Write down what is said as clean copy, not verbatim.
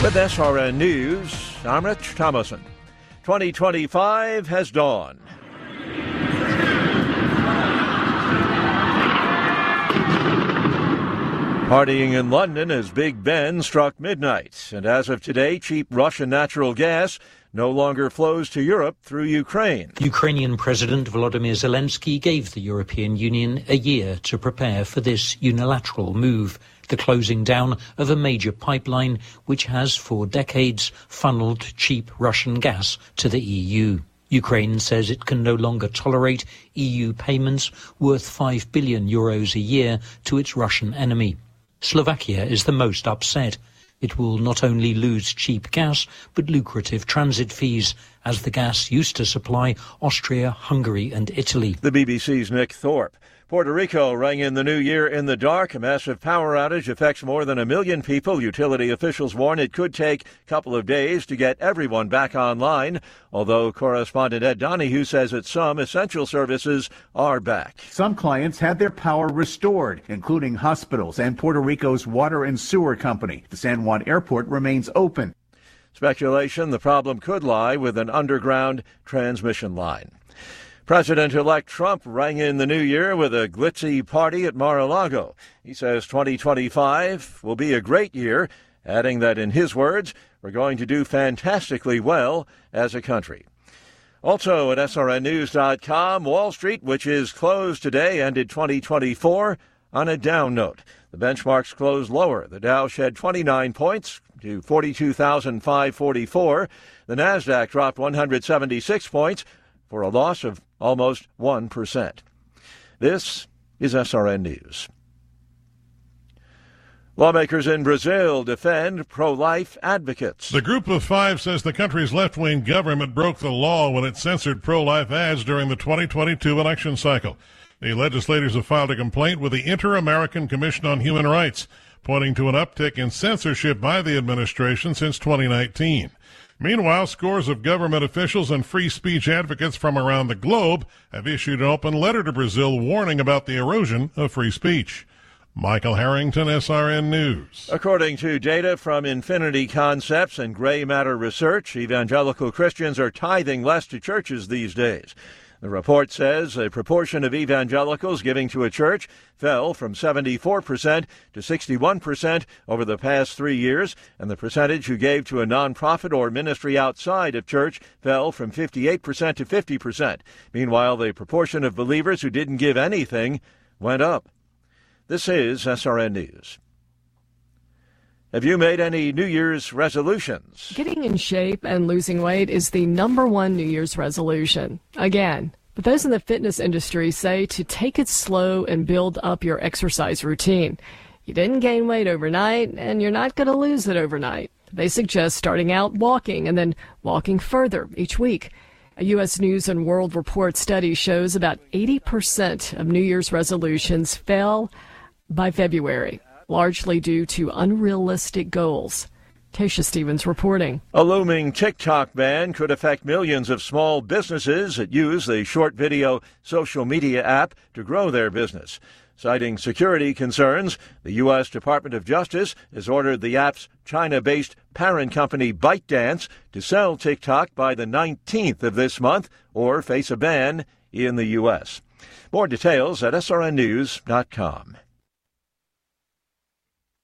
With SRN News, I'm Rich Thomason. 2025 has dawned. Partying in London as Big Ben struck midnight, and as of today, cheap Russian natural gas no longer flows to Europe through Ukraine. Ukrainian President Volodymyr Zelensky gave the European Union a year to prepare for this unilateral move, the closing down of a major pipeline which has for decades funneled cheap Russian gas to the EU. Ukraine says it can no longer tolerate EU payments worth €5 billion a year to its Russian enemy. Slovakia is the most upset. It will not only lose cheap gas, but lucrative transit fees, as the gas used to supply Austria, Hungary and Italy. The BBC's Nick Thorpe. Puerto Rico rang in the new year in the dark. A massive power outage affects more than 1 million people. Utility officials warn it could take a couple of days to get everyone back online, although correspondent Ed Donahue says that some essential services are back. Some clients had their power restored, including hospitals and Puerto Rico's water and sewer company. The San Juan airport remains open. Speculation the problem could lie with an underground transmission line. President-elect Trump rang in the new year with a glitzy party at Mar-a-Lago. He says 2025 will be a great year, adding that, in his words, we're going to do fantastically well as a country. Also at srnnews.com, Wall Street, which is closed today, ended 2024 on a down note. The benchmarks closed lower. The Dow shed 29 points to 42,544. The Nasdaq dropped 176 points for a loss of almost 1%. This is SRN News. Lawmakers in Brazil defend pro-life advocates. The Group of Five says the country's left-wing government broke the law when it censored pro-life ads during the 2022 election cycle. The legislators have filed a complaint with the Inter-American Commission on Human Rights, pointing to an uptick in censorship by the administration since 2019. Meanwhile, scores of government officials and free speech advocates from around the globe have issued an open letter to Brazil warning about the erosion of free speech. Michael Harrington, SRN News. According to data from Infinity Concepts and Gray Matter Research, evangelical Christians are tithing less to churches these days. The report says a proportion of evangelicals giving to a church fell from 74% to 61% over the past 3 years, and the percentage who gave to a nonprofit or ministry outside of church fell from 58% to 50%. Meanwhile, the proportion of believers who didn't give anything went up. This is SRN News. Have you made any New Year's resolutions? Getting in shape and losing weight is the #1 New Year's resolution. Again. But those in the fitness industry say to take it slow and build up your exercise routine. You didn't gain weight overnight, and you're not going to lose it overnight. They suggest starting out walking and then walking further each week. A U.S. News and World Report study shows about 80% of New Year's resolutions fail by February, largely due to unrealistic goals. Tasha Stevens reporting. A looming TikTok ban could affect millions of small businesses that use the short video social media app to grow their business. Citing security concerns, the U.S. Department of Justice has ordered the app's China-based parent company ByteDance to sell TikTok by the 19th of this month or face a ban in the U.S. More details at srnnews.com.